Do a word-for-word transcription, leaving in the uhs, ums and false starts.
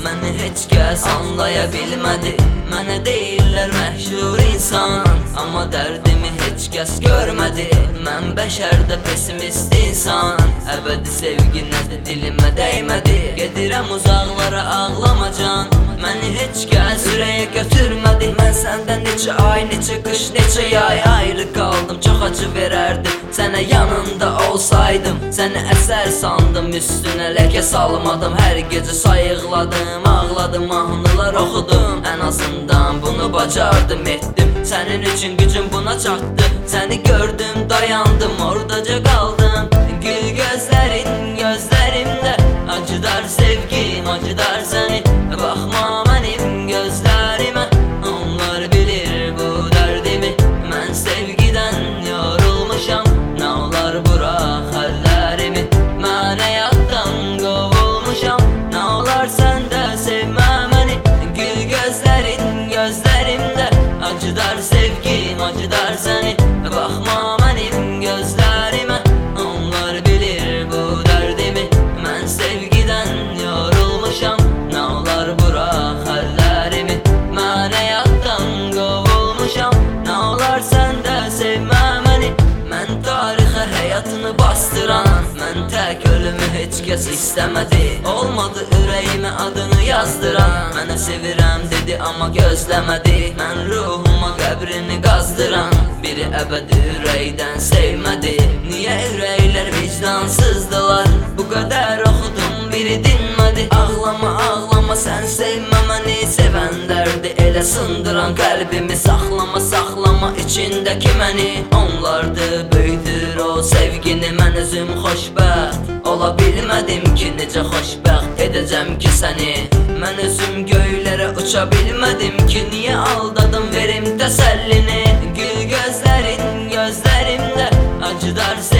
məni heç kəs anlaya bilmədi. Mənə deyirlər məşhur insan, amma dərdimi heç kəs görmədi. Mən bəşərdə pesimist insan, əbədi sevgi nədir dilimə dəymədi. Gedirəm uzaqlara ağlamacan, məni heç kəs ürəyə götürmədi. Mən səndən neçə ay, neçə qış, neçə yay ayrı qaldım. Çox acı verərdim sənə yanında olsaydım. Səni əsər sandım, üstünə ləkə salmadım. Hər gecə sayıqladım, ağladım, mahnılar oxudum. Ən azından bunu bacardım, etdim. Sənin üçün gücüm buna çatdı. Səni gördüm, dayandım, oradaca qaldım. Gül gözlərin gözlərimdə, acıdar sevgim, acıdar səni. Baxma mənim gözlərimə, onlar bilir bu dərdimi. Mən sevgidən yorulmuşam, nə olar burax əllərimi. Mən həyatdan qovulmuşam, nə olar sən də sevmə məni. Gül gözlərin gözlərimdə, acıdar sevgim, acıdar səni. Baxma mənim gözlərimə, onlar bilir bu dərdimi. Mən sevgidən yorulmuşam, nə olar burax əllərimi. Mən həyatdan qovulmuşam, nə olar sən də sevmə məni. Mən tarixə həyatını bastıran, mən tək ölümü heç kəs istəmədi. Olmadı ürəyimə adını yazdıran, mənə sevirəm dedi amma gözləmədi. Mən ruhuma qəbrini qazdıran, biri əbədi ürəkdən sevmədi. Niyə ürəklər vicdansızdılar, bu qədər oxudum biri dinmədi. Ağlama ağlama sən sevmə məni, sevənlərdi elə sındıran qəlbimi. Saxlama saxlama içindəki məni, onlardı böyüdür o sevgini. Mən özüm xoşbəxt ola bilmədim ki, necə xoşbəxt edəcəm ki səni. Mən özüm göylərə uça bilmədim ki, niyə aldadım verim təsəllini. Gül gözlərin gözlərimdə, acıdar sevgini.